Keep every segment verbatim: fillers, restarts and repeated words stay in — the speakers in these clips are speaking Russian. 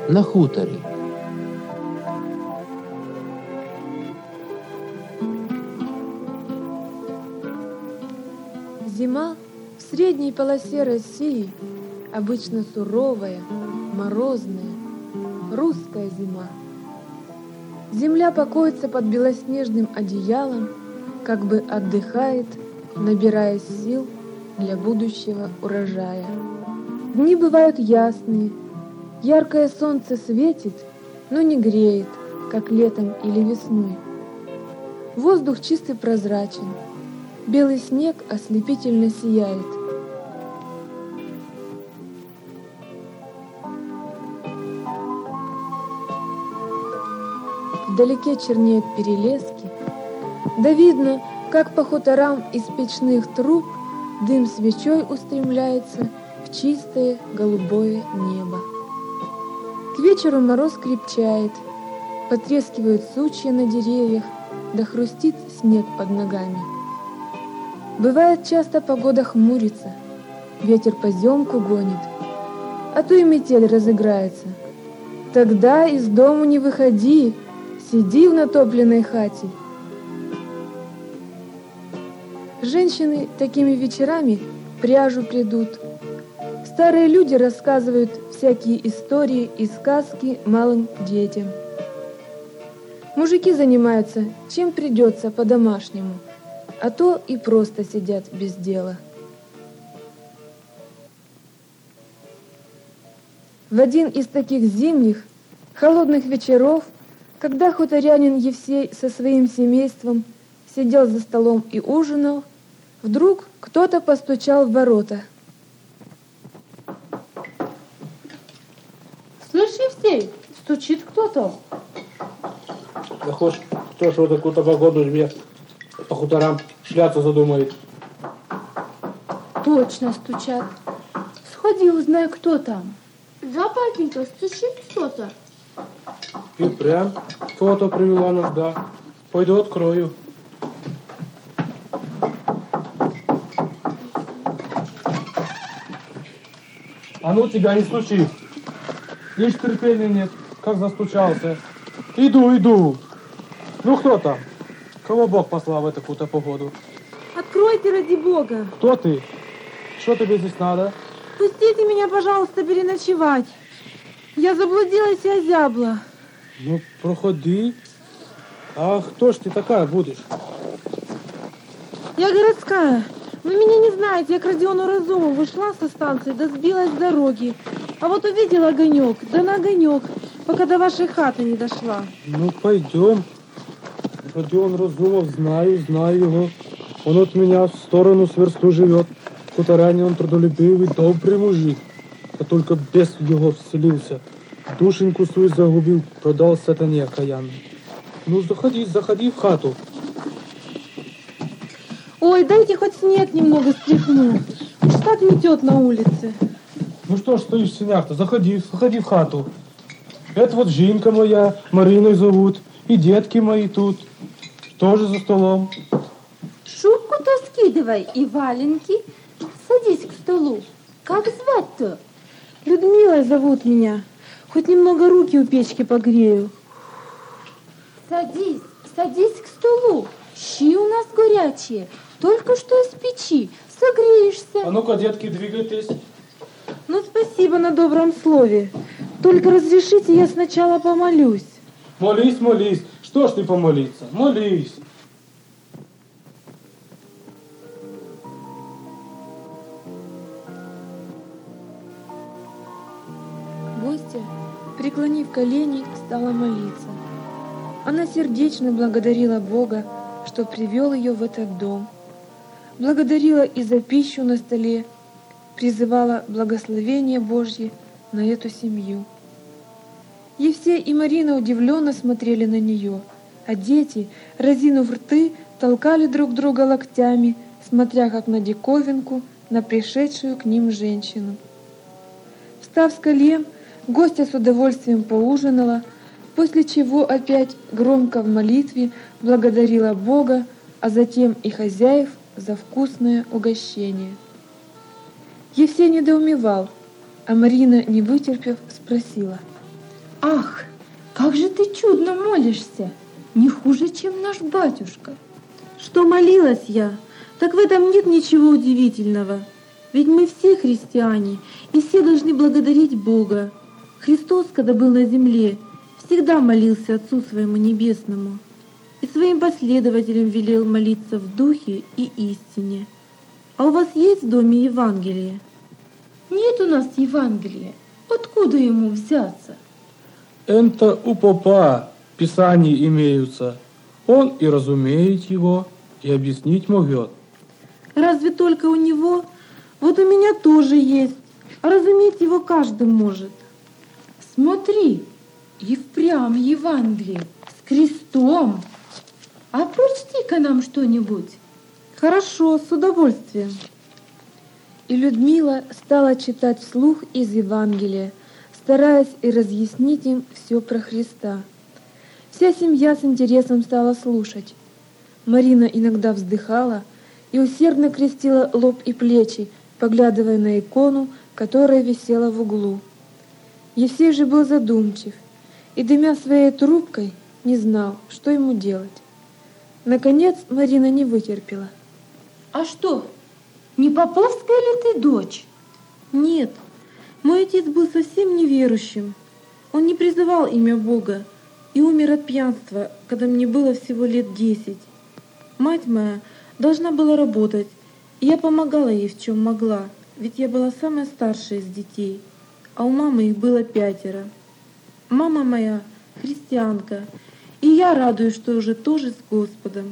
на хуторі. Зима в средней полосе России обычно суровая, морозная, русская зима. Земля покоится под белоснежным одеялом, как бы отдыхает, набирая сил для будущего урожая. Дни бывают ясные, яркое солнце светит, но не греет, как летом или весной. Воздух чистый прозрачен, белый снег ослепительно сияет. Вдалеке чернеют перелески, да видно, как по хуторам из печных труб дым свечой устремляется в чистое голубое небо. К вечеру мороз крепчает, потрескивают сучья на деревьях, да хрустит снег под ногами. Бывает, часто погода хмурится, ветер поземку гонит, а то и метель разыграется. Тогда из дому не выходи, сиди в натопленной хате. Женщины такими вечерами пряжу придут. Старые люди рассказывают всякие истории и сказки малым детям. Мужики занимаются чем придется по-домашнему, а то и просто сидят без дела. В один из таких зимних, холодных вечеров, когда хуторянин Евсей со своим семейством сидел за столом и ужинал, вдруг кто-то постучал в ворота. Слышь, Евсей, стучит кто-то. Да хочешь, кто ж вот такую-то погоду себе по хуторам шляться задумает? Точно стучат. Сходи, узнай, кто там. Да, папенька, стучит кто-то. И прям кого-то привела нужда. Пойду открою. А ну тебя не стучи. Лишь терпения нет, как застучался. Иду, иду. Ну кто там? Кого Бог послал в эту какую-то погоду? Откройте, ради Бога. Кто ты? Что тебе здесь надо? Пустите меня, пожалуйста, переночевать. Я заблудилась и озябла. Ну, проходи. А кто ж ты такая будешь? Я городская. Вы меня не знаете, я к Родиону Разумову шла со станции, да сбилась с дороги. А вот увидела огонек, да на огонек, пока до вашей хаты не дошла. Ну, пойдем. Родион Разумов, знаю, знаю его. Он от меня в сторону с версту живет. Хуторянин он трудолюбивый, добрый мужик. А только бес в его вселился. Душеньку свою загубил, продал сатане окаянный. Ну, заходи, заходи в хату. Ой, дайте хоть снег немного стряхну. Уж так метет на улице. Ну что ж стоишь в синях-то? Заходи, заходи в хату. Это вот Жинка моя, Мариной зовут. И детки мои тут. Тоже за столом. Шубку-то скидывай и валенки. Садись к столу. Как звать-то? Людмилой зовут меня. Хоть немного руки у печки погрею. Садись, садись к столу. Щи у нас горячие. Только что из печи. Согреешься. А ну-ка, детки, двигайтесь. Ну, спасибо на добром слове. Только разрешите, я сначала помолюсь. Молись, молись. Что ж ты помолиться? Молись. Гостья, преклонив колени, стала молиться. Она сердечно благодарила Бога, что привел ее в этот дом. Благодарила и за пищу на столе, призывала благословение Божье на эту семью. Евсей и Марина удивленно смотрели на нее, а дети, разинув рты, толкали друг друга локтями, смотря как на диковинку, на пришедшую к ним женщину. Встав с колен, гостья с удовольствием поужинала, после чего опять громко в молитве благодарила Бога, а затем и хозяев за вкусное угощение. Евсей недоумевал, а Марина, не вытерпев, спросила: Ах, как же ты чудно молишься, не хуже, чем наш батюшка. Что молилась я, так в этом нет ничего удивительного. Ведь мы все христиане, и все должны благодарить Бога. Христос, когда был на земле, всегда молился Отцу Своему Небесному и своим последователям велел молиться в духе и истине. А у вас есть в доме Евангелие? Нет у нас Евангелия. Откуда ему взяться? Это у попа Писания имеются. Он и разумеет его, и объяснить могет. Разве только у него? Вот у меня тоже есть. А разуметь его каждый может. Смотри, и впрямь Евангелие с крестом. А прочти-ка нам что-нибудь. Хорошо, с удовольствием. И Людмила стала читать вслух из Евангелия, стараясь и разъяснить им все про Христа. Вся семья с интересом стала слушать. Марина иногда вздыхала и усердно крестила лоб и плечи, поглядывая на икону, которая висела в углу. Евсей же был задумчив и, дымя своей трубкой, не знал, что ему делать. Наконец Марина не вытерпела. А что, не поповская ли ты дочь? Нет, мой отец был совсем неверующим. Он не призывал имя Бога и умер от пьянства, когда мне было всего лет десять. Мать моя должна была работать, и я помогала ей в чем могла, ведь я была самая старшая из детей, а у мамы их было пятеро. Мама моя христианка, и я радуюсь, что уже тоже с Господом.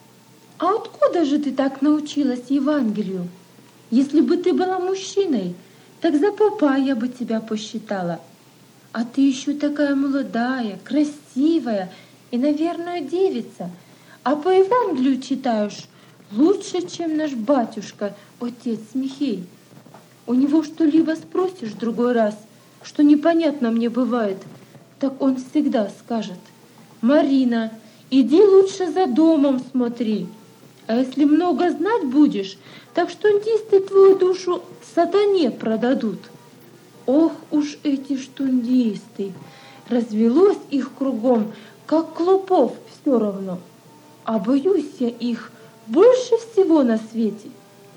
А откуда же ты так научилась Евангелию? Если бы ты была мужчиной, так за попа я бы тебя посчитала. А ты еще такая молодая, красивая и, наверное, девица. А по Евангелию читаешь лучше, чем наш батюшка, отец Михей. У него что-либо спросишь в другой раз, что непонятно мне бывает, так он всегда скажет: Марина, иди лучше за домом смотри. А если много знать будешь, так штундисты твою душу сатане продадут. Ох уж эти штундисты! Развелось их кругом, как клопов все равно. А боюсь я их больше всего на свете.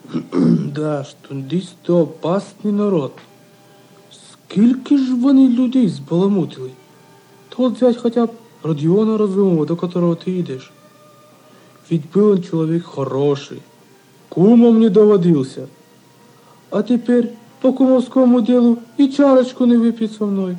Да, штундисти опасний народ. Скільки ж вони людей збаламутили? То от взять хотя б Родіона Розумова, до которого ти йдеш. Ведь был он человек хороший, кумом не доводился. А теперь по кумовскому делу и чарочку не выпьет со мной.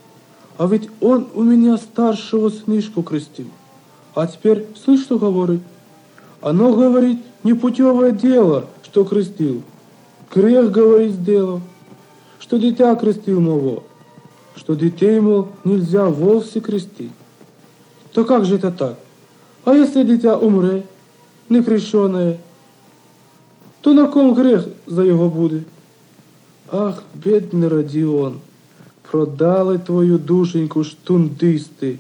А ведь он у меня старшего сынишку крестил. А теперь, слышь, что говорит? Оно, говорит, непутевое дело, что крестил. Грех, говорит, сделал. Что дитя крестил моего. Что детей, мол, нельзя вовсе крестить. То как же это так? А если дитя умре, не крещене, то на ком грех за його буде? Ах, бідний Родіон, продали твою душеньку штундисти.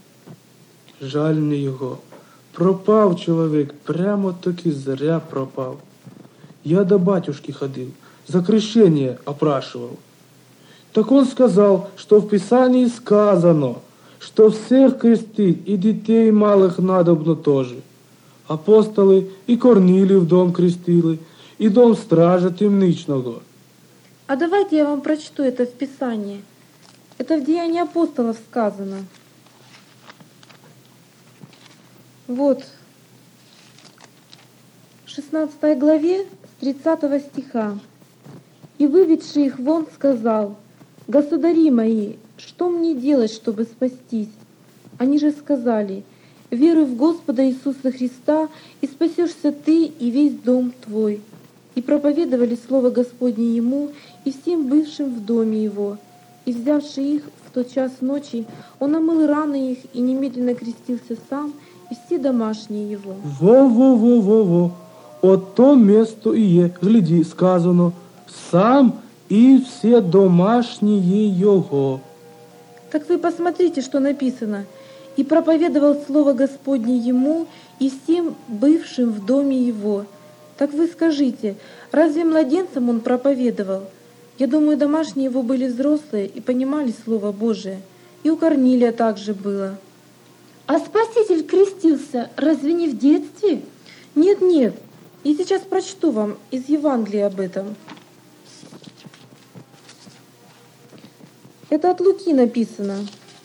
Жаль не його. Пропав чоловік, прямо таки зря пропав. Я до батюшки ходил, за крещение опрашивал. Так он сказал, что в Писании сказано, что всех крестить и детей малых надобно тоже. Апостоли и Корнилів дом крестили, и дом стража темничного. А давайте я вам прочту это в Писании. Это в Деянии апостолов сказано. Вот, в шестнадцатой главе, с тридцатого стиха. «И, выведший их вон, сказал: Государи мои, что мне делать, чтобы спастись? Они же сказали: веруй в Господа Иисуса Христа, и спасешься ты и весь дом твой. И проповедовали слово Господне ему и всем бывшим в доме его. И, взявши их в тот час ночи, он омыл раны их и немедленно крестился сам и все домашние его». Во-во-во-во-во, от то место и є, гляди, сказано, сам и все домашние его. Так вы посмотрите, что написано. «И проповедовал слово Господне ему и всем бывшим в доме его». Так вы скажите, разве младенцам он проповедовал? Я думаю, домашние его были взрослые и понимали Слово Божие. И у Корнилия также было. А Спаситель крестился разве не в детстве? Нет, нет, я сейчас прочту вам из Евангелия об этом. Это от Луки написано.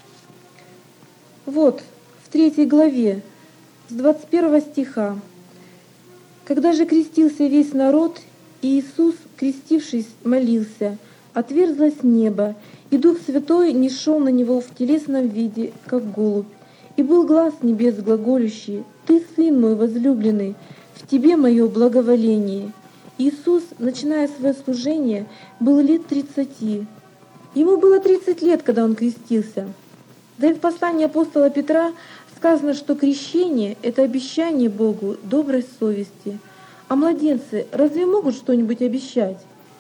Вот, в третьей главе, с двадцать первого стиха. Когда же крестился весь народ, и Иисус, крестившись, молился, отверзлось небо, и Дух Святой нисшел на него в телесном виде, как голубь. И был глас небес глаголющий: «Ты, Сын мой возлюбленный, в Тебе мое благоволение». Иисус, начиная свое служение, был лет тридцати. Ему было тридцать лет, когда Он крестился. Да и в послании апостола Петра сказано, что крещение – это обещание Богу доброй совести. А младенцы разве могут что-нибудь обещать?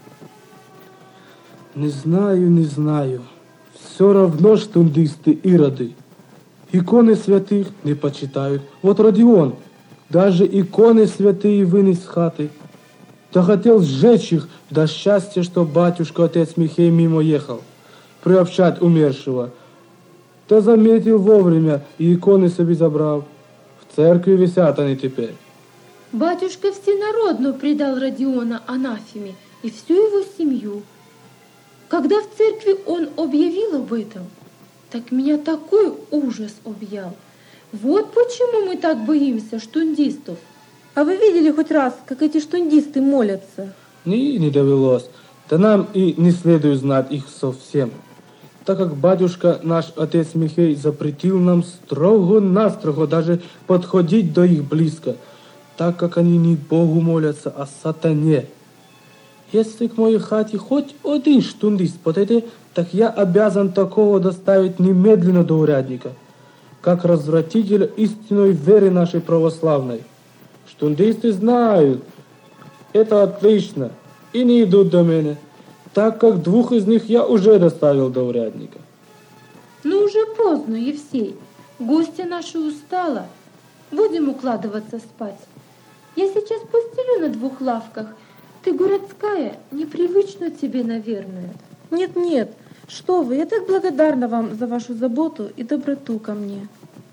Не знаю, не знаю. Все равно штундисты ироды. Иконы святых не почитают. Вот Родион даже иконы святые вынес с хаты. Да хотел сжечь их, да счастье, что батюшка отец Михей мимо ехал, приобщать умершего. Да заметил вовремя и иконы себе забрал. В церкви висят они теперь. Батюшка всенародно предал Родиона анафеме и всю его семью. Когда в церкви он объявил об этом, так меня такой ужас объял. Вот почему мы так боимся штундистов. А вы видели хоть раз, как эти штундисты молятся? Не, не довелось. Да нам и не следует знать их совсем, так как батюшка наш отец Михей запретил нам строго-настрого даже подходить до их близко, так как они не Богу молятся, а сатане. Если к моей хате хоть один штундист подойдет, так я обязан такого доставить немедленно до урядника, как развратителя истинной веры нашей православной. Штундисты знают, это отлично, и не идут до меня, так как двух из них я уже доставил до урядника. Ну уже поздно, Евсей. Гостья наша устала. Будем укладываться спать. Я сейчас постелю на двух лавках. Ты городская, непривычно тебе, наверное. Нет, нет, что вы, я так благодарна вам за вашу заботу и доброту ко мне.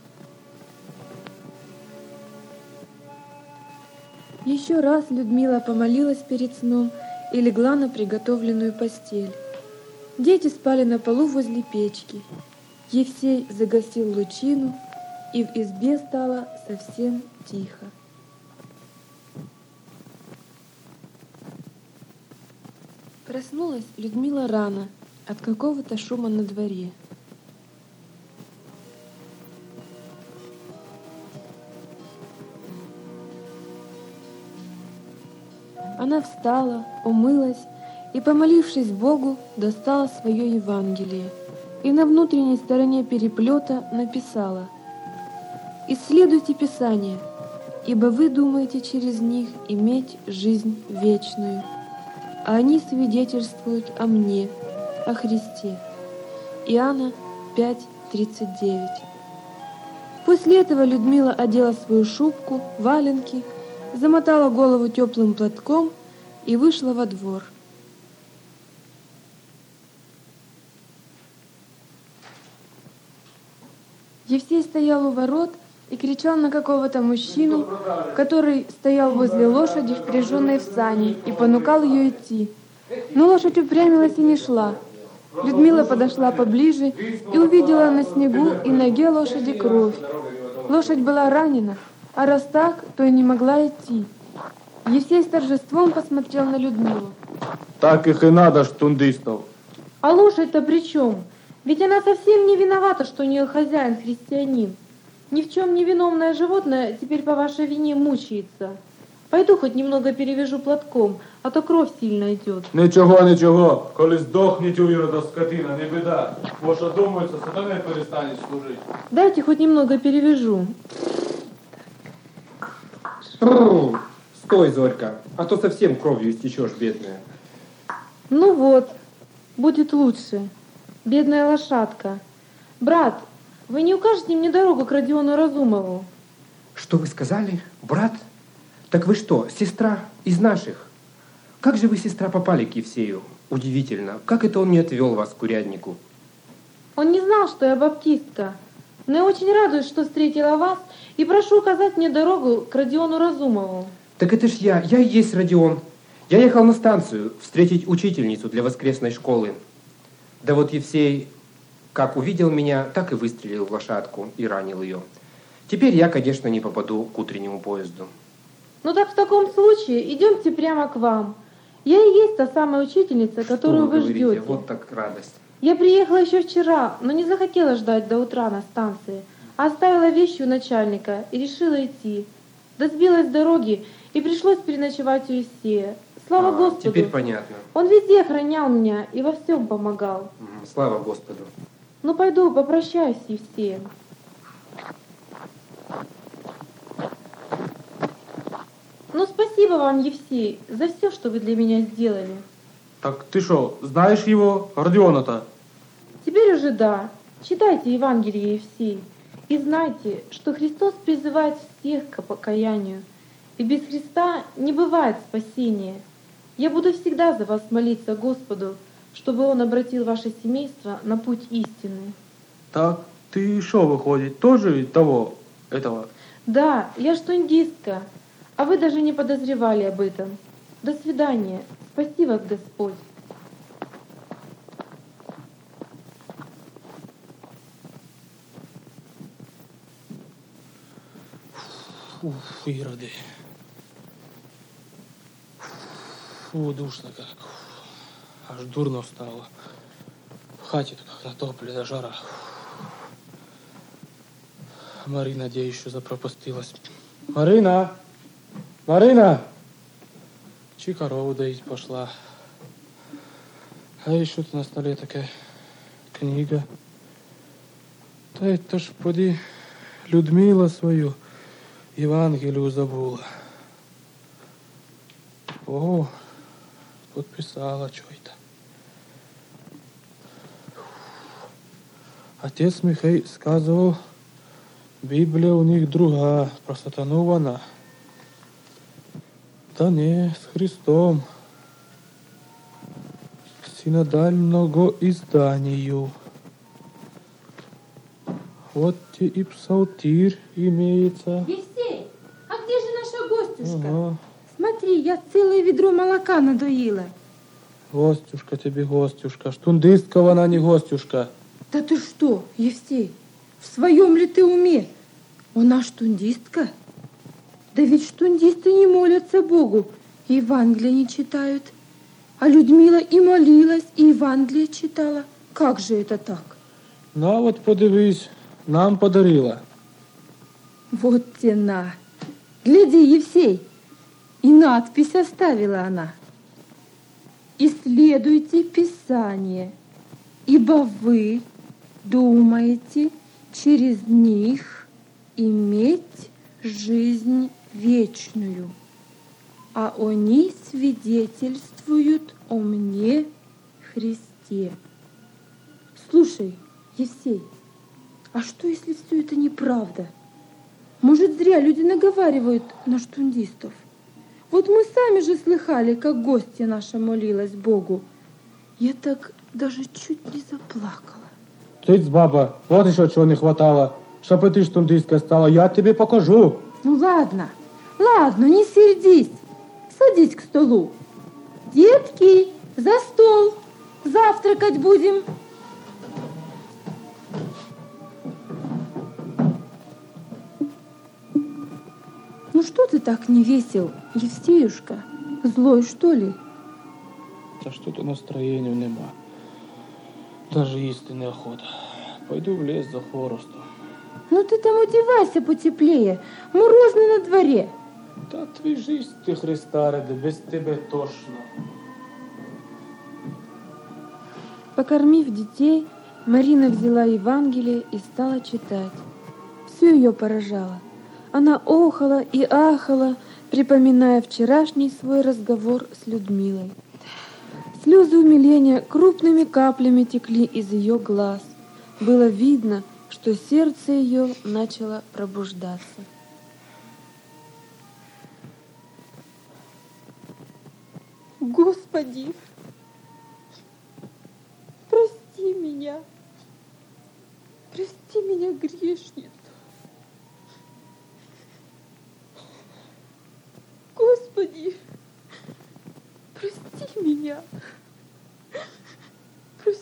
Еще раз Людмила помолилась перед сном и легла на приготовленную постель. Дети спали на полу возле печки. Евсей загасил лучину, и в избе стало совсем тихо. Проснулась Людмила рано от какого-то шума на дворе. Она встала, умылась и, помолившись Богу, достала свое Евангелие и на внутренней стороне переплета написала: «Исследуйте Писание, ибо вы думаете через них иметь жизнь вечную, а они свидетельствуют о мне, о Христе». Иоанна пять тридцать девять. После этого Людмила одела свою шубку, валенки, замотала голову теплым платком и вышла во двор. Евсей стоял у ворот и кричал на какого-то мужчину, который стоял возле лошади, впряженной в сани, и понукал ее идти. Но лошадь упрямилась и не шла. Людмила подошла поближе и увидела на снегу и ноге лошади кровь. Лошадь была ранена, а раз так, то и не могла идти. Евсей с торжеством посмотрел на Людмилу. Так их и надо, штундистов. А лошадь-то при чем? Ведь она совсем не виновата, что у нее хозяин христианин. Ни в чем не виновное животное теперь по вашей вине мучается. Пойду хоть немного перевяжу платком, а то кровь сильно идет. Нічого, нічого. Коли здохнеть у Ірода скотина, не біда. Може, думається, сатане перестане служити. Дайте хоть немного перевяжу. Бррр. Стой, Зорька, а то совсем кровью истечешь, бедная. Ну вот, будет лучше. Бедная лошадка. Брат, вы не укажете мне дорогу к Родиону Разумову? Что вы сказали? Брат? Так вы что, сестра из наших? Как же вы, сестра, попали к Евсею? Удивительно. Как это он не отвел вас к уряднику? Он не знал, что я баптистка. Но я очень радуюсь, что встретила вас, и прошу указать мне дорогу к Родиону Разумову. Так это ж я, я и есть Родион. Я ехал на станцию встретить учительницу для воскресной школы. Да вот Евсей, как увидел меня, так и выстрелил в лошадку и ранил ее. Теперь я, конечно, не попаду к утреннему поезду. Ну так в таком случае идемте прямо к вам. Я и есть та самая учительница, которую Что вы говорите? ждете. Вот так радость. Я приехала еще вчера, но не захотела ждать до утра на станции, а оставила вещи у начальника и решила идти. Да сбилась с дороги, и пришлось переночевать у Евсея. Слава А, Господу! Теперь понятно. Он везде охранял меня и во всем помогал. Мгм, Слава Господу. Ну пойду попрощаюсь с Евсеем. Ну спасибо вам, Евсей, за все, что вы для меня сделали. Так ты что, знаешь его, Родиона-то? Теперь уже да. Читайте Евангелие, Евсей, и знайте, что Христос призывает всех к покаянию, и без Христа не бывает спасения. Я буду всегда за вас молиться Господу, чтобы Он обратил ваше семейство на путь истины. Так ты что, выходит, тоже того, этого? Да, я штундистка, а вы даже не подозревали об этом. До свидания. Спаси вас, Господь. Фу, ироды. Фу, душно как. Аж дурно стало. В хате как натоплена жара. Марина где еще запропастилась? Марина! Марина! Чи корову доить пошла. А еще тут на столе такая книга. Да это ж поди Людмила свою Евангелию забула. О, подписала что это. Отец Михей сказывал, Библия у них другая, про сатану вона. Да не, с Христом. К синодального изданию. Вот те и псалтирь имеется. Евсей, а где же наша гостюшка? Ага. Смотри, я целое ведро молока надоила. Гостюшка тебе, гостюшка. Штундистка она не гостюшка. Да ты что, Евсей, в своем ли ты уме? Она штундистка? Да ведь штундисты не молятся Богу, и Евангелие не читают. А Людмила и молилась, и Евангелие читала. Как же это так? На вот подивись, нам подарила. Вот те на. Гляди, Евсей, и надпись оставила она. Исследуйте Писание, ибо вы думаете через них иметь жизнь вечную, а они свидетельствуют о мне, Христе. Слушай, Евсей, а что, если все это неправда? Может, зря люди наговаривают на штундистов? Вот мы сами же слыхали, как гостья наша молилась Богу. Я так даже чуть не заплакала. Цыц, баба, вот еще чего не хватало. Чтоб и ты штундисткой стала, я тебе покажу. Ну ладно, ладно, не сердись. Садись к столу. Детки, за стол. Завтракать будем. Ну что ты так не весел, Евсеюшка? Злой, что ли? Та что-то настроения нема. Даже їсти неохота. Пойду в лес за хворостом. Ну ты там одевайся потеплее. Морозно на дворе. Та твіжись ти, Христа ради, без тебе тошно. Покормив детей, Марина взяла Евангелие и стала читать. Все ее поражало. Она охала и ахала, припоминая вчерашний свой разговор с Людмилой. Слезы умиления крупными каплями текли из ее глаз. Было видно, что сердце ее начало пробуждаться. Господи, прости меня. меня, грешницу. Господи, прости меня. Прости.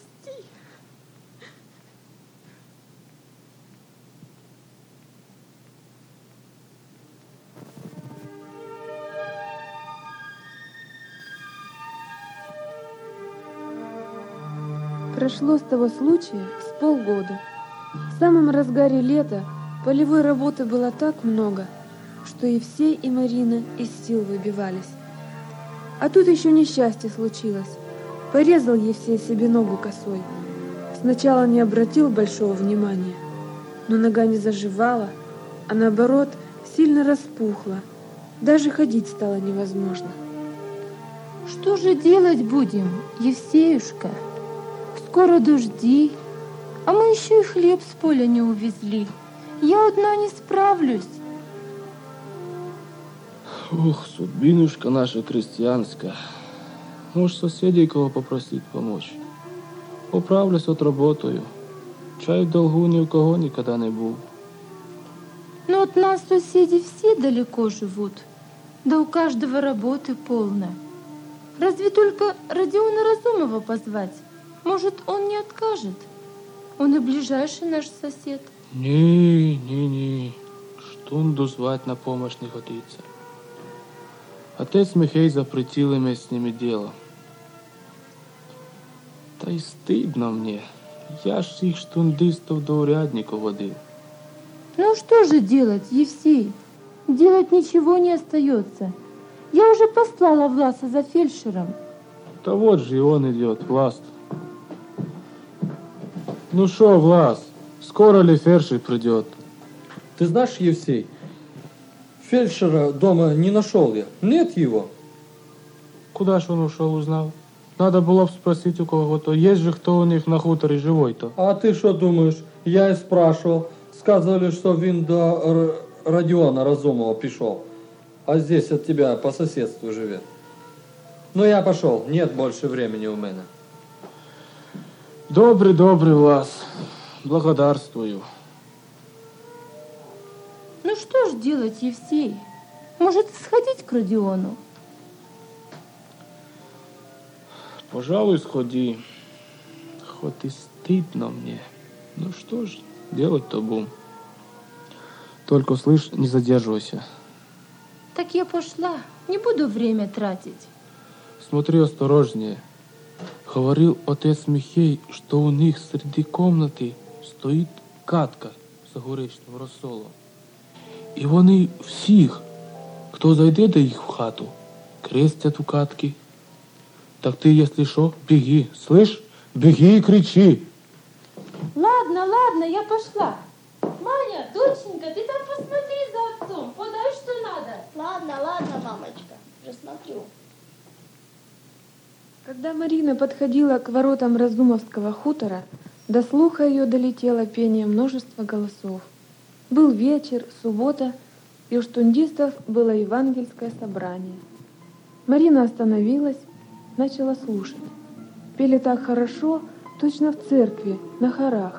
Прошло с того случая с полгода. В самом разгаре лета полевой работы было так много, что Евсей и Марина из сил выбивались. А тут еще несчастье случилось. Порезал Евсей себе ногу косой. Сначала не обратил большого внимания, но нога не заживала, а наоборот сильно распухла. Даже ходить стало невозможно. Что же делать будем, Евсеюшка? Скоро дожди, а мы еще и хлеб с поля не увезли. Я одна не справлюсь. Ух, судьбинушка наша крестьянская. Может, соседей кого попросить помочь? Поправлюсь, отработаю. Чай в долгу ни у кого никогда не был. Но от нас соседи все далеко живут, да у каждого работы полная. Разве только Родиона Разумова позвать? Может, он не откажет? Он и ближайший наш сосед. Не, не, не. Штунду звать на помощь не годится. Отец Михей запретил иметь с ними дело. Та и стыдно мне. Я ж их штундистов до урядников водил. Ну что же делать, Евсей? Делать ничего не остается. Я уже послала Власа за фельдшером. Да вот же и он идет, Влас. Ну шо, Влас, скоро ли фельдшер придет? Ты знаешь, Евсей, фельдшера дома не нашел я. Нет его. Куда ж он ушел, узнал? Надо было бы спросить у кого-то. Есть же кто у них на хуторе живой-то? А ты что думаешь? Я и спрашивал. Сказали, что він до Р- Родиона Разумова пришел. А здесь от тебя по соседству живет. Ну я пошел. Нет больше времени у меня. Добрый, добрый, Влас. Благодарствую. Ну что ж делать, Евсей? Может, сходить к Родиону? Пожалуй, сходи. Хоть и стыдно мне. Ну что ж, делать-то будем. Только, слышь, не задерживайся. Так я пошла. Не буду время тратить. Смотри осторожнее. Говорил отец Михей, что у них среди комнаты стоит катка з горичним розсолом. І вони всіх, хто зайде до їх в хату, крестять у катки. Так ты, если что, беги, слышь? Беги и кричи. Ладно, ладно, я пошла. Маня, доченька, ты там посмотри за отцом, подай, что надо. Ладно, ладно, мамочка, уже смотрю. Когда Марина подходила к воротам Разумовского хутора, до слуха ее долетело пение множества голосов. Был вечер, суббота, и у штундистов было евангельское собрание. Марина остановилась, начала слушать. Пели так хорошо, точно в церкви, на хорах.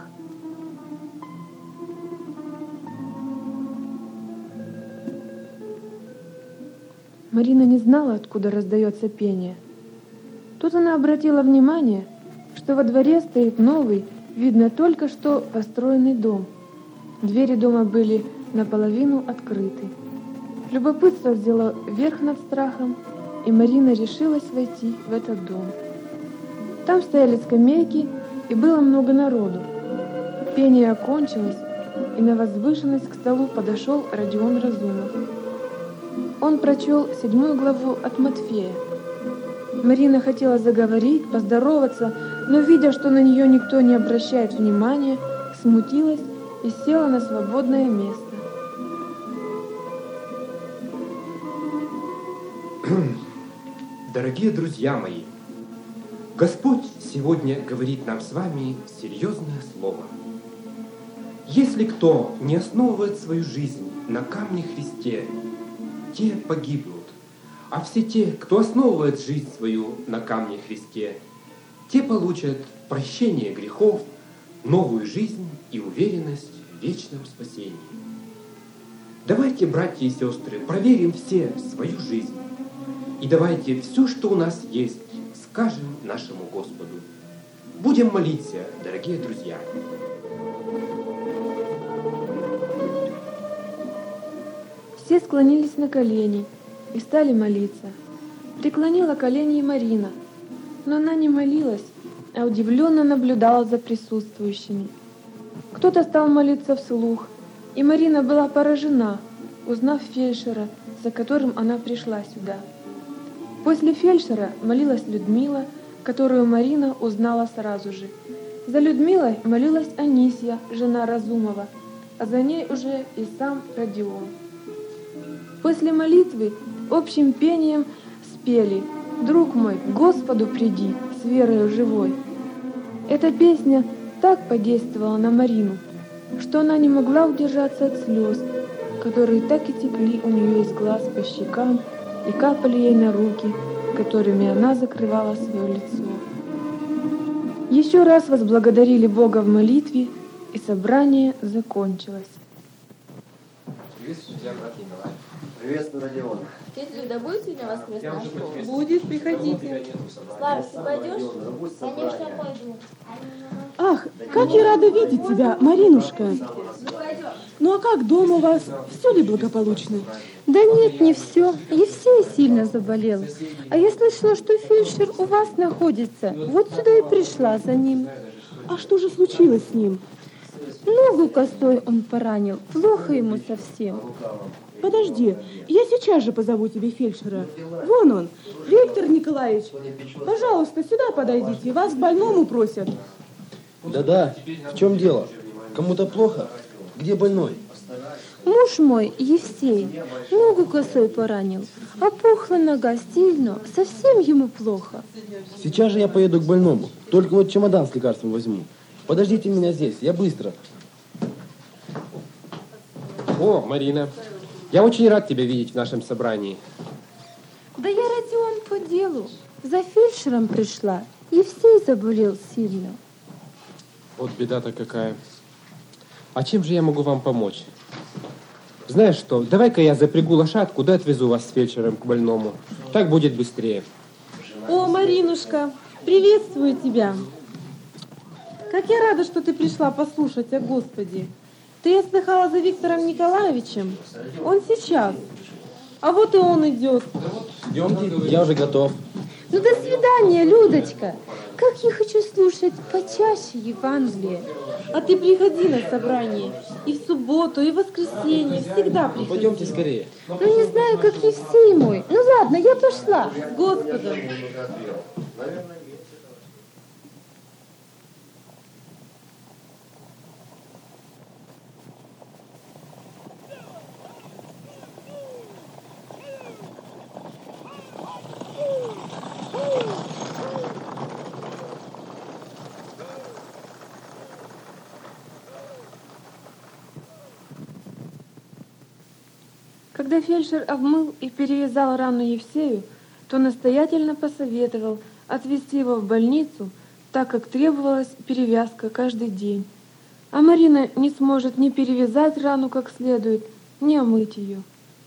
Марина не знала, откуда раздается пение. Тут она обратила внимание, что во дворе стоит новый, видно только что построенный дом. Двери дома были наполовину открыты. Любопытство взяло верх над страхом, и Марина решилась войти в этот дом. Там стояли скамейки, и было много народу. Пение окончилось, и на возвышенность к столу подошел Родион Разумов. Он прочел седьмую главу от Матфея. Марина хотела заговорить, поздороваться, но, видя, что на нее никто не обращает внимания, смутилась и села на свободное место. Дорогие друзья мои, Господь сегодня говорит нам с вами серьезное слово. Если кто не основывает свою жизнь на камне Христе, те погибнут. А все те, кто основывает жизнь свою на камне Христе, те получат прощение грехов, новую жизнь и уверенность в вечном спасении. Давайте, братья и сестры, проверим все свою жизнь. И давайте все, что у нас есть, скажем нашему Господу. Будем молиться, дорогие друзья. Все склонились на колени и стали молиться. Преклонила колени и Марина, но она не молилась, а удивленно наблюдала за присутствующими. Кто-то стал молиться вслух, и Марина была поражена, узнав фельдшера, за которым она пришла сюда. После фельдшера молилась Людмила, которую Марина узнала сразу же. За Людмилой молилась Анисья, жена Разумова, а за ней уже и сам Родион. После молитвы общим пением спели «Друг мой, к Господу приди, с верою живой». Эта песня так подействовала на Марину, что она не могла удержаться от слез, которые так и текли у нее из глаз по щекам и капали ей на руки, которыми она закрывала свое лицо. Еще раз возблагодарили Бога в молитве, и собрание закончилось. Приветствую, Родион. Тетя Люда, будет сегодня воскресная школа? Будет, приходите. Слава, ты пойдешь? Конечно, пойду. Ах, как я рада видеть тебя, Маринушка. Ну а как дома у вас? Все ли благополучно? Да нет, не все. Евсей сильно заболел. А я слышала, что фельдшер у вас находится. Вот сюда и пришла за ним. А что же случилось с ним? Ногу косой он поранил. Плохо ему совсем. Подожди, я сейчас же позову тебе фельдшера. Вон он, Виктор Николаевич. Пожалуйста, сюда подойдите, вас к больному просят. Да-да, в чем дело? Кому-то плохо? Где больной? Муж мой, Евсей, ногу косой поранил. Опухла нога сильно, совсем ему плохо. Сейчас же я поеду к больному. Только вот чемодан с лекарством возьму. Подождите меня здесь, я быстро. О, Марина, я очень рад тебя видеть в нашем собрании. Да я, Родион, по делу. За фельдшером пришла. Евсей заболел сильно. Вот беда-то какая. А чем же я могу вам помочь? Знаешь что, давай-ка я запрягу лошадку, да отвезу вас с фельдшером к больному. Так будет быстрее. О, Маринушка, приветствую тебя. Как я рада, что ты пришла послушать о Господе. Ты, я слыхала, за Виктором Николаевичем. Он сейчас. А вот и он идет. Идемте, я уже готов. Ну, до свидания, Людочка. Как я хочу слушать почаще Евангелие. А ты приходи на собрание. И в субботу, и в воскресенье. Всегда приходи. Пойдемте скорее. Ну, не знаю, как Евсей мой. Ну, ладно, я пошла. С Господом. Когда фельдшер обмыл и перевязал рану Евсею, то настоятельно посоветовал отвезти его в больницу, так как требовалась перевязка каждый день. А Марина не сможет ни перевязать рану как следует, ни омыть ее.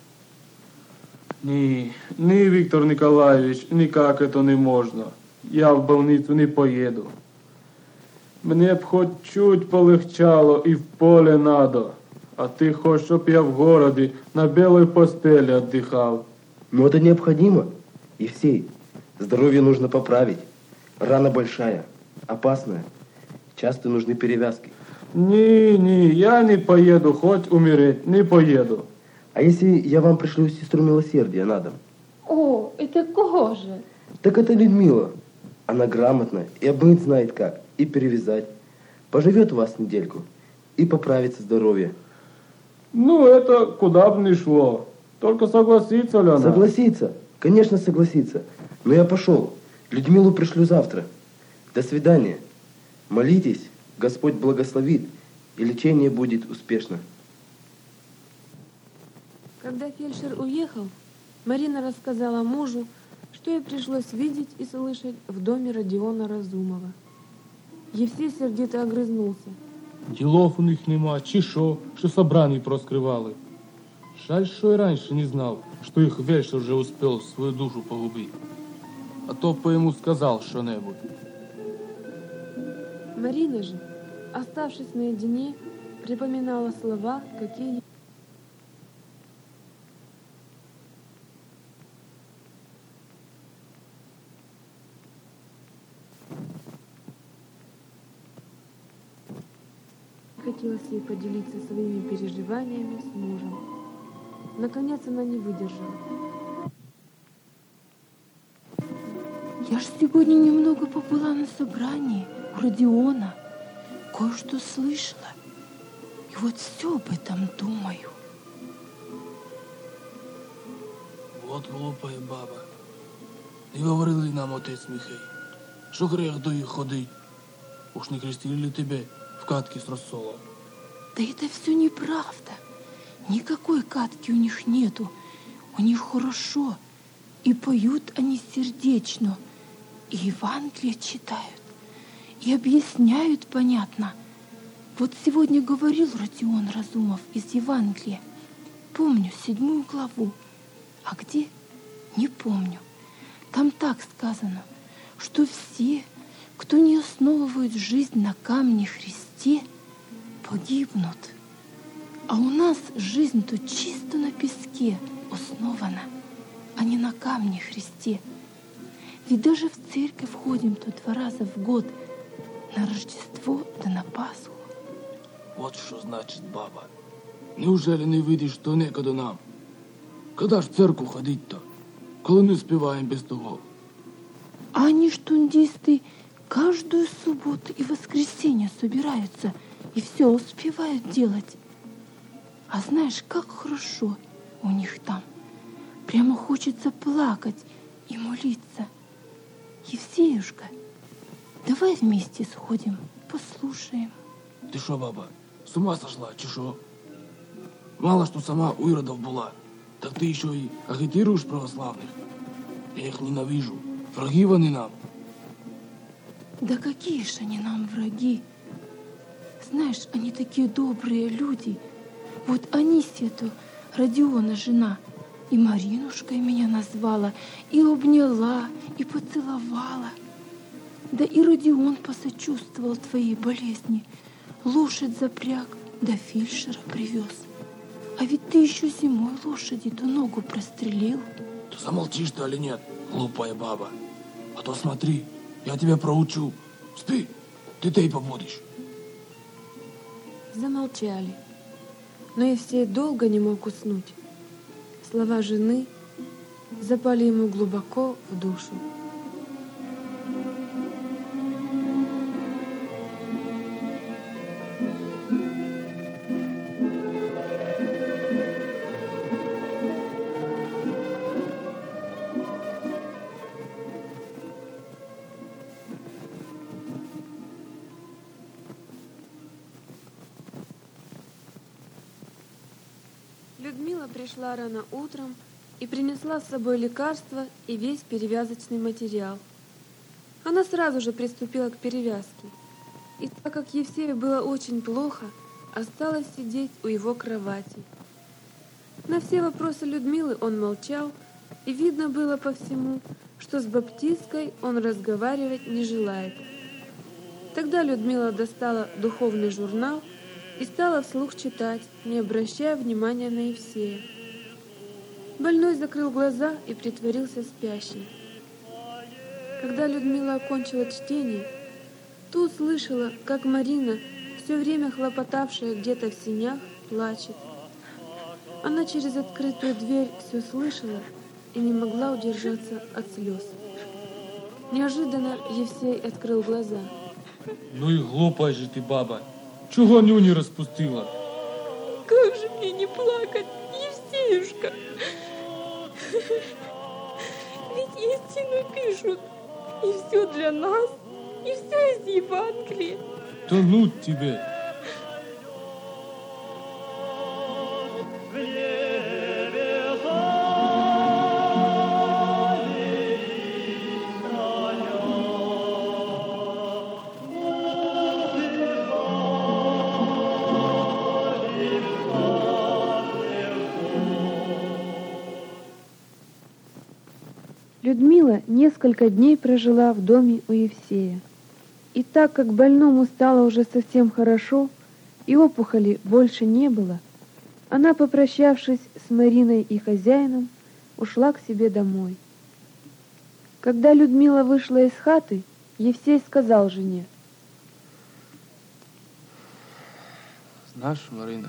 Ні, ні, Віктор Николаевич, ніяк это не можна. Я в больницю не поїду. Мені б хоч чуть полегчало і в поле надо. А ты хочешь, чтоб я в городе на белой постели отдыхал? Но это необходимо. Евсей, здоровье нужно поправить. Рана большая, опасная. Часто нужны перевязки. Не, не, я не поеду, хоть умереть, не поеду. А если я вам пришлю сестру милосердия на дом? О, это кого же? Так это Людмила. Она грамотна и обмыть знает как, и перевязать. Поживет у вас недельку и поправится здоровье. Ну, это куда бы ни шло. Только согласится ли она? Согласится? Конечно, согласится. Но я пошел. Людмилу пришлю завтра. До свидания. Молитесь, Господь благословит, и лечение будет успешно. Когда фельдшер уехал, Марина рассказала мужу, что ей пришлось видеть и слышать в доме Родиона Разумова. Євсей сердито огрызнулся. Ділов у них нема, чи що, що собраний проскривали. Жаль, що і раніше не знав, що їх вельш вже успів свою душу погубити. А то по йому сказав що-небудь. Марина же, оставшись наедине, припоминала слова, какие... Хотелось ей поделиться своими переживаниями с мужем. Наконец она не выдержала. Я ж сегодня немного побыла на собрании у Родиона. Кое-что слышала. И вот все об этом думаю. От глупая баба. Не говорили нам отець Михей, що грех до їх ходить. Уж не крестили ли тебе в катке с рассолом? Да это все неправда. Никакой катки у них нету. У них хорошо. И поют они сердечно. И Евангелие читают. И объясняют понятно. Вот сегодня говорил Родион Разумов из Евангелия. Помню седьмую главу. А где? Не помню. Там так сказано, что все, кто не основывает жизнь на камне Христе, погибнут. А у нас жизнь тут чисто на песке основана, а не на камне Христе. Ведь даже в церковь ходим то два раза в год, на Рождество да на Пасху. От що значить баба. Неужели не видиш, що некогда нам? Когда ж в церкву ходить-то, коли не співаємо без того? А они штундисты каждую субботу и воскресенье собираются и все успевают делать. А знаешь, как хорошо у них там. Прямо хочется плакать и молиться. Евсеюшка, давай вместе сходим, послушаем. Ти що, баба, з ума сошла, чи що? Мало що сама у Іродов була, так ти ще й агітируєш православних. Я їх ненавижу. Враги вони нам. Да какие ж они нам враги? Знаешь, они такие добрые люди. Вот Анисия-то, Родиона жена, и Маринушкой меня назвала, и обняла, и поцеловала. Да и Родион посочувствовал твоей болезни. Лошадь запряг, да фельдшера привез. А ведь ты еще зимой лошади-то ногу прострелил. Ты замолчишь ты или нет, глупая баба? А то смотри, я тебя проучу. Спи, ты тей побудешь. Замолчали. Но Евсей долго не мог уснуть. Слова жены запали ему глубоко в душу. Людмила пришла рано утром и принесла с собой лекарства и весь перевязочный материал. Она сразу же приступила к перевязке. И так как Евсею было очень плохо, осталась сидеть у его кровати. На все вопросы Людмилы он молчал, и видно было по всему, что с баптисткой он разговаривать не желает. Тогда Людмила достала духовный журнал и стала вслух читать, не обращая внимания на Евсея. Больной закрыл глаза и притворился спящим. Когда Людмила окончила чтение, то услышала, как Марина, все время хлопотавшая где-то в сенях, плачет. Она через открытую дверь все слышала и не могла удержаться от слез. Неожиданно Евсей открыл глаза. Ну и глупая же ты, баба. Чего нюни распустила? Как же мне не плакать, Евсеюшка? Ведь истину пишут, и все для нас, и все из Евангелия. Да ну тебе! Людмила несколько дней прожила в доме у Евсея. И так как больному стало уже совсем хорошо, и опухоли больше не было, она, попрощавшись с Мариной и хозяином, ушла к себе домой. Когда Людмила вышла из хаты, Евсей сказал жене: Знаешь, Марина,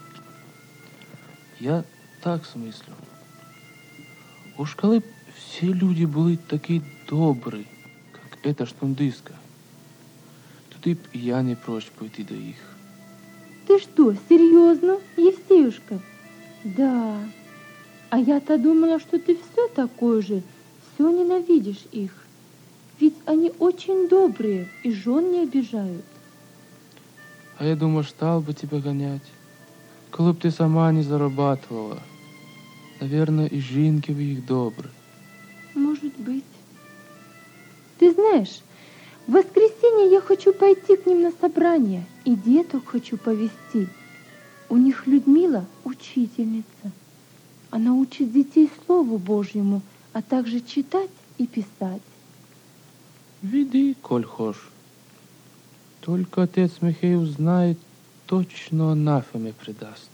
я так смислю. Уж коли б всі люди були такі добрі, як эта штундиска, то ты б и я не прочь пойти до их. Ты что, серьезно, Евсеюшка? Да. А я-то думала, что ты все такой же, все ненавидишь их. Ведь они очень добрые и жен не обижают. А я думаю, стал бы тебя гонять, коли б ты сама не зарабатывала. Наверное, и жінки в их добры. Может быть. Ты знаешь, в воскресенье я хочу пойти к ним на собрание, и деток хочу повести. У них Людмила учительница. Она учит детей Слову Божьему, а также читать и писать. Веди, коль хошь. Только отец Михей узнает, точно анафеме предаст.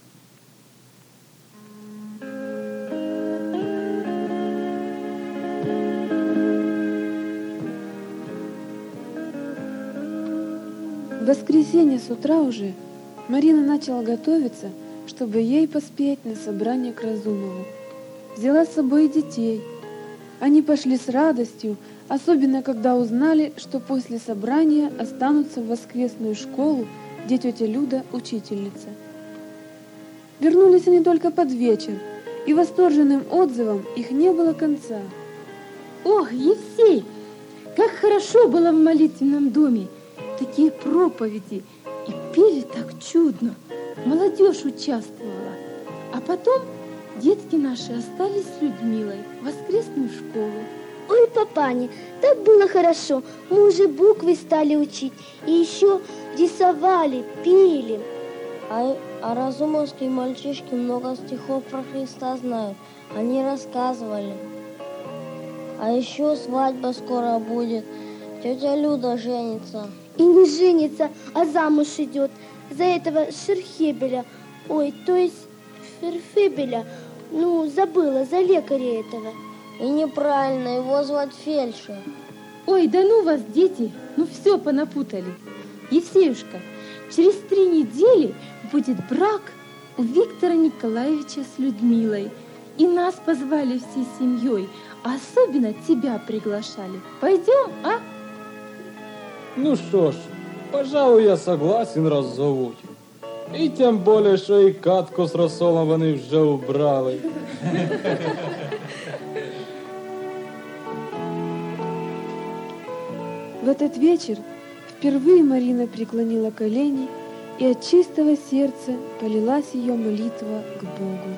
В воскресенье с утра уже Марина начала готовиться, чтобы ей поспеть на собрание к Разумову. Взяла с собой и детей. Они пошли с радостью, особенно когда узнали, что после собрания останутся в воскресную школу, где тетя Люда учительница. Вернулись они только под вечер, и восторженным отзывам их не было конца. Ох, Евсей, как хорошо было в молитвенном доме. Такие проповеди, и пели так чудно. Молодежь участвовала. А потом детки наши остались с Людмилой в воскресную школу. Ой, папаня, так было хорошо. Мы уже буквы стали учить. И еще рисовали, пели. А, а разумовские мальчишки много стихов про Христа знают. Они рассказывали. А еще свадьба скоро будет. Тетя Люда женится. И не женится, а замуж идет за этого Шерхебеля. Ой, то есть Ферфебеля. Ну, забыла, за лекаря этого. И неправильно, его звать фельдшер. Ой, да ну вас, дети, ну все понапутали. Евсеюшка, через три недели будет брак у Виктора Николаевича с Людмилой. И нас позвали всей семьей, а особенно тебя приглашали. Пойдем, а? Ну что ж, пожалуй, я согласен, раз зовуть. І тим більше, що і катку з розсолом вони вже убрали. В этот вечер впервые Марина преклонила колени, и от чистого сердца полилась ее молитва к Богу.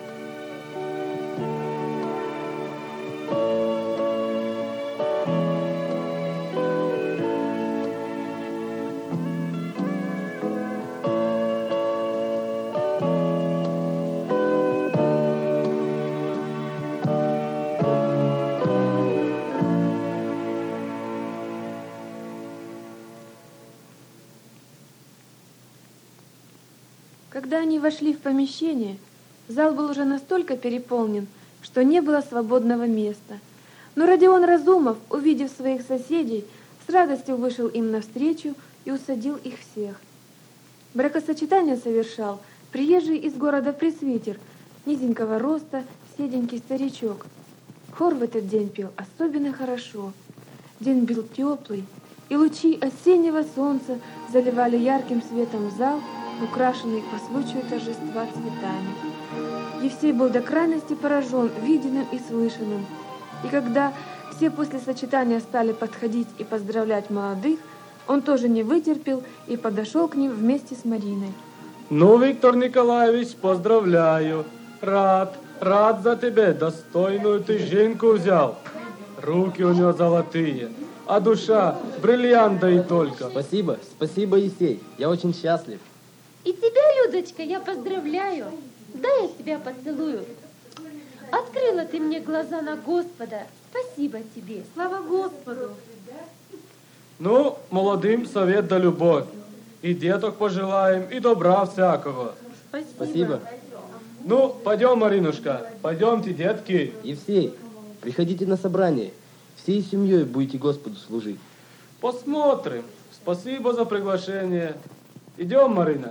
Когда они вошли в помещение, зал был уже настолько переполнен, что не было свободного места. Но Родион Разумов, увидев своих соседей, с радостью вышел им навстречу и усадил их всех. Бракосочетание совершал приезжий из города пресвитер, низенького роста, седенький старичок. Хор в этот день пел особенно хорошо. День был теплый, и лучи осеннего солнца заливали ярким светом зал, украшенный по случаю торжества цветами. Евсей был до крайности поражен виденным и слышанным. И когда все после сочетания стали подходить и поздравлять молодых, он тоже не вытерпел и подошел к ним вместе с Мариной. Ну, Виктор Николаевич, поздравляю. Рад, рад за тебя. Достойную ты жінку взял. Руки у нее золотые, а душа бриллианта и только. Спасибо, спасибо, Евсей. Я очень счастлив. И тебя, Людочка, я поздравляю. Дай я тебя поцелую. Открыла ты мне глаза на Господа. Спасибо тебе, слава Господу. Ну, молодым совет да любовь. И деток пожелаем, и добра всякого. Спасибо. Спасибо. Ну, пойдем, Маринушка, пойдемте, детки. Евсей, приходите на собрание. Всей семьей будете Господу служить. Посмотрим. Спасибо за приглашение. Идем, Марина.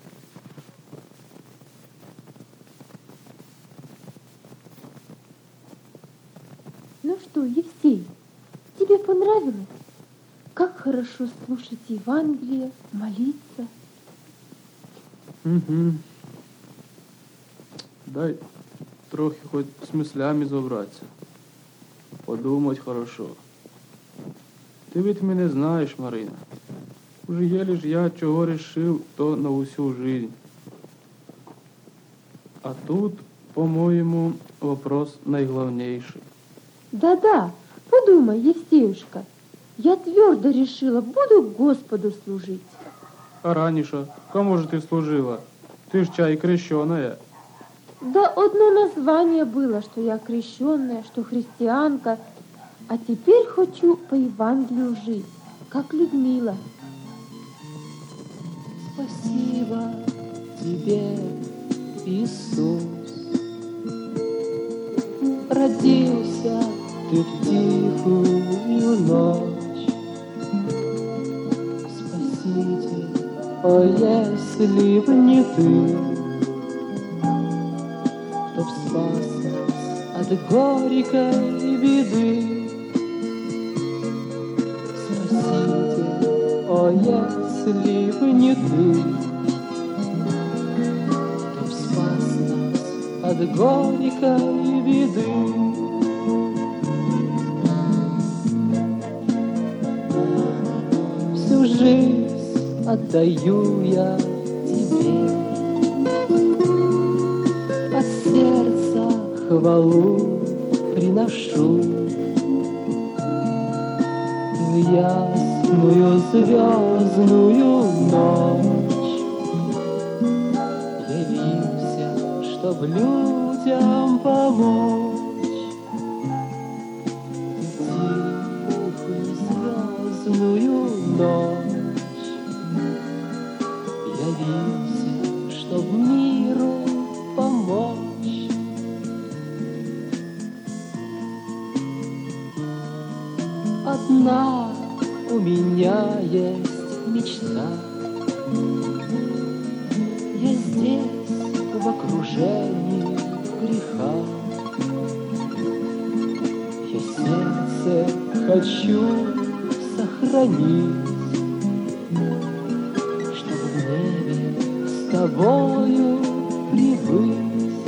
Ну что, Евсей, тебе понравилось? Как хорошо слушать Евангелие, молиться. Угу. Дай трохи хоть с мыслями забраться. Подумать хорошо. Ти ведь мене знаєш, Марина. Уже еле ж я чого решил, то на усю жизнь. А тут, по-моему, вопрос наиглавнейший. Да-да, подумай, Евсеюшка. Я твердо решила, буду Господу служить. А раніше, кому же ты служила? Ты ж чай крещеная. Да одно название было, что я крещенная, что христианка, а теперь хочу по Евангелию жить, как Людмила. Спасибо тебе, Иисус. Родился ты в тихую ночь. Спаситель, о, если б не ты, кто б спас нас от горькой беды. Спаситель, о, если б не ты, кто б спас нас от горькой беды. Всю жизнь отдаю я тебе, от сердца хвалу приношу. В ясную звездную ночь явился, чтоб людям помочь. В тихую звездную ночь явился, чтоб миру помочь. Одна у меня есть мечта. Я здесь в окружении греха. Я сердце хочу сохранить, чтоб в небе с тобою прибыть.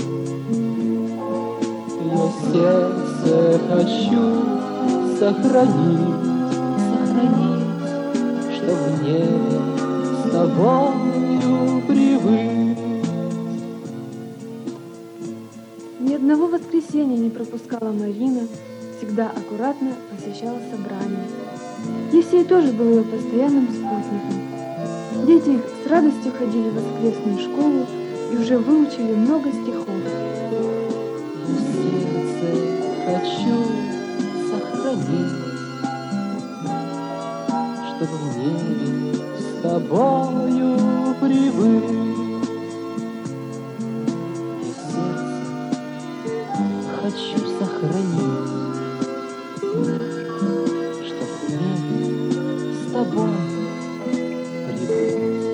Я сердце хочу сохранить, сохранить, чтоб в небе с тобою прибыть. Ни одного воскресенья не пропускала Марина, всегда аккуратно посещала собрания. Евсей тоже был ее постоянным спутником. Дети их с радостью ходили в воскресную школу и уже выучили много стихов. В сердце хочу сохранить, чтоб в небе с тобою прибыть. И сердце хочу сохранить, чтоб в небе с тобой прибыть.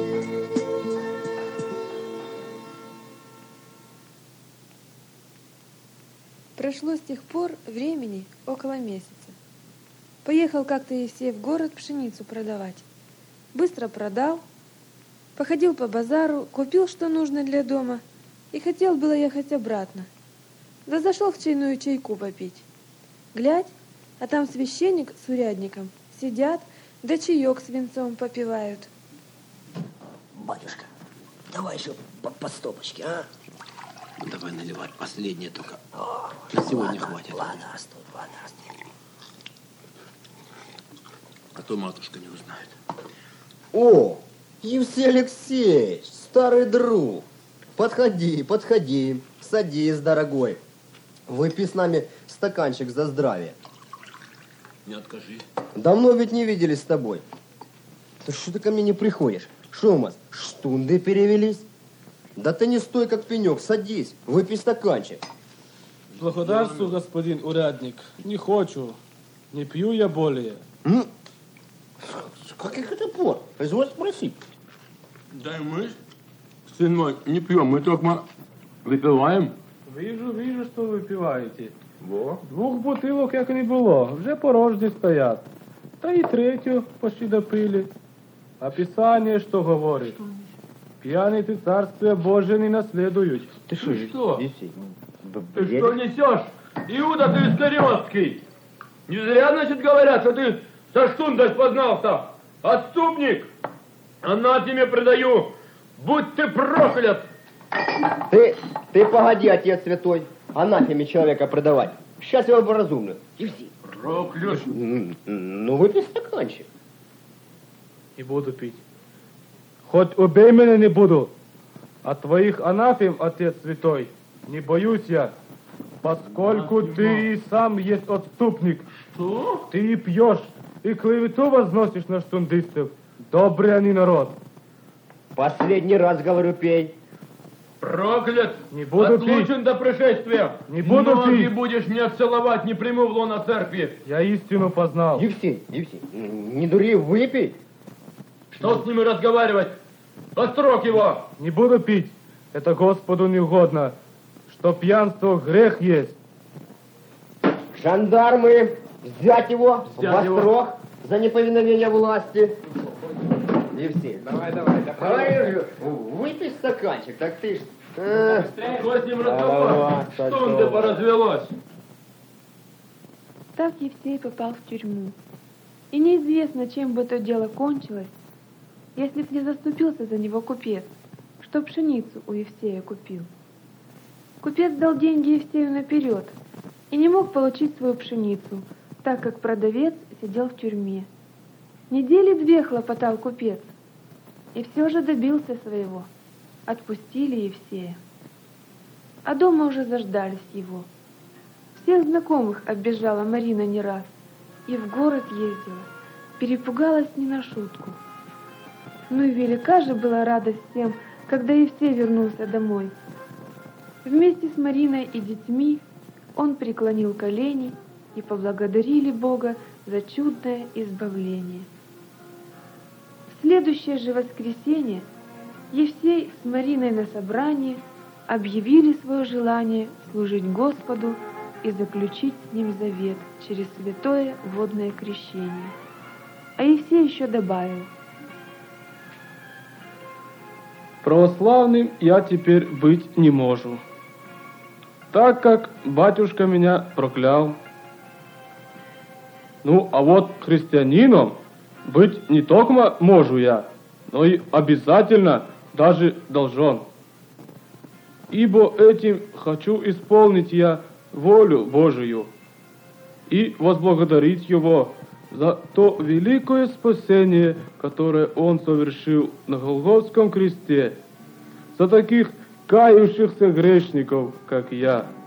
Прошло с тех пор времени около месяца. Поехал как-то Евсей в город пшеницу продавать. Быстро продал, походил по базару, купил, что нужно для дома, и хотел было ехать обратно. Да зашел в чайную чайку попить. Глядь, а там священник с урядником сидят, да чаек с венцом попивают. Батюшка, давай еще по, по стопочке, а? Ну, давай наливай. Последнее только. О, на сегодня ладно, хватит. Ладно, растут, ладно, растут. А то матушка не узнает. О, Евсей Алексеевич, старый друг. Подходи, подходи, садись, дорогой. Выпей с нами стаканчик за здравие. Не откажи. Давно ведь не виделись с тобой. Ты что ты ко мне не приходишь? Что у нас, штунды перевелись? Да ты не стой, как пенек, садись, выпей стаканчик. Благодарствую, господин урядник. Не хочу. Не пью я более. М? Каких это пор? Позволь спросить. Да и мы, сын мой, не пьем, мы только выпиваем. Вижу, вижу, что вы пиваете. Во. Двух бутылок, як не було, вже порожні стоять. Та і третю почти допили. А Писание что говорит? Пьяные ты царствие Божие не наследуют. Ты что, что? Ты что несешь? Иуда ты Искариотский. Не зря, значит, говорят, что ты со штундой познался. Отступник! Анафеме предаю. Будь ты проклят! Ты, ты погоди, отец святой, анафеме человека продавать. Сейчас его поразумлю. Проклят. Ну, выпей стаканчик. Не буду пить. Хоть убей меня не буду. А твоих анафем, отец святой, не боюсь я, поскольку ты и сам есть отступник. Что? Ты и пьешь, и клевету возносишь на штундистов. Добрый они народ. Последний раз говорю, пей. Проклят! Не буду Отлучен пить. до пришествия. Не буду Ноги пить. будешь мне целовать, не приму в лоно церкви. Я истину познал. Евсей, Евсей, не дури, выпей. Что с ними разговаривать? Построк его! Не буду пить. Это Господу не угодно. Что пьянство грех есть. Жандармы, взять его Взять в острог за неповиновение власти. Евсей, Давай, давай, давай. Выпей стаканчик, так ты ж... э, Что с ним Давай, разговаривать? Штунды давай. поразвелось. Так Евсей попал в тюрьму. И неизвестно, чем бы то дело кончилось, если б не заступился за него купец, что пшеницу у Евсея купил. Купец дал деньги Евсею наперед и не мог получить свою пшеницу, так как продавец сидел в тюрьме. Недели две хлопотал купец, и все же добился своего. Отпустили Евсея. А дома уже заждались его. Всех знакомых оббежала Марина не раз, и в город ездила, перепугалась не на шутку. Ну и велика же была радость всем, когда Евсей вернулся домой. Вместе с Мариной и детьми он преклонил колени и поблагодарили Бога за чудное избавление. В следующее же воскресенье Евсей с Мариной на собрании объявили свое желание служить Господу и заключить с Ним завет через святое водное крещение. А Евсей еще добавил: Православным я теперь быть не могу, так как батюшка меня проклял. Ну, а вот христианином быть не только могу я, но и обязательно даже должен. Ибо этим хочу исполнить я волю Божию и возблагодарить Его за то великое спасение, которое Он совершил на Голгофском кресте, за таких кающихся грешников, как я.